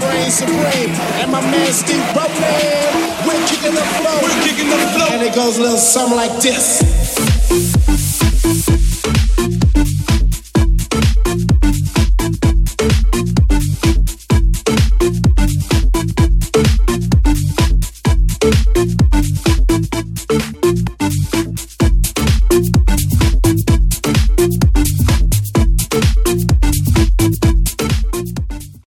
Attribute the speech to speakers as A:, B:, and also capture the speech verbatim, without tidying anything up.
A: reign supreme. And my man Steve Rowland, we're kicking the flow.
B: We're kicking the flow.
A: And it goes a little something like this.